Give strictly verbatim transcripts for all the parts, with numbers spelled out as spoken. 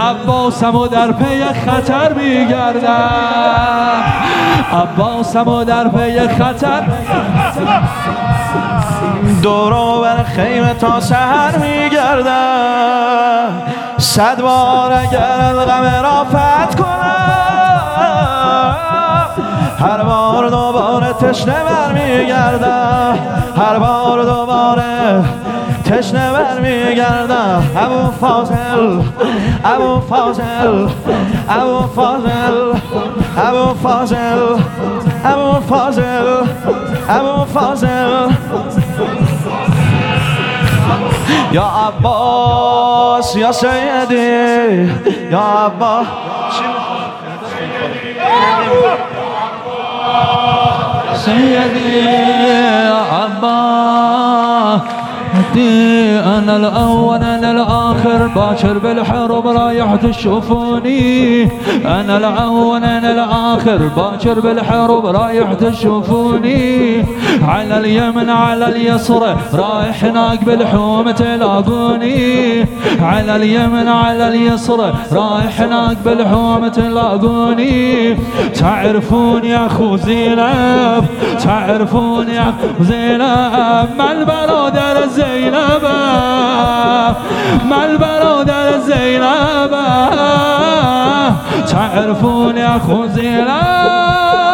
عباسم و در پی خطر میگردم، عباسم و در پی خطر دورو بر خیمه تا سحر میگردم. صد بار اگر غم را فتح کنم، هر بار دوباره تشنه بر میگردم، هر بار دوباره تشنه بر میگردم. ابو فاضل ابو فاضل ابو فاضل ابو فاضل ابو فاضل ابو فاضل یا عباس یا سیدی یا عباس سيدي عباس أنا الأول أنا الآخر باشر بالحرب رايح تشوفوني، أنا الأول أنا الآخر باشر بالحرب رايح تشوفوني. على اليمن على اليسر رايح هناك بالحوم تلاقوني، على اليمن على اليسر رايح هناك بالحوم تلاقوني. تعرفون يا أخو زينب تعرفون يا أخو زينب ما البرادر زينب ما البرادر زينب. تعرفون يا أخو زينب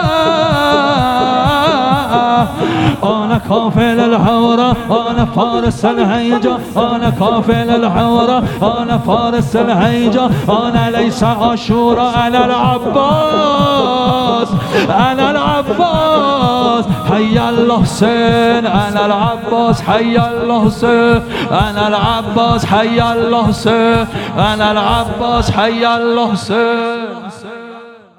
أنا كافل الحورة أنا فارس الهيجة، أنا كافل الحورة أنا فارس الهيجة. أنا ليس عاشورا أنا العباس أنا العباس حي الله حسين أنا العباس حي الله حسين أنا العباس حي الله حسين أنا العباس حي الله حسين.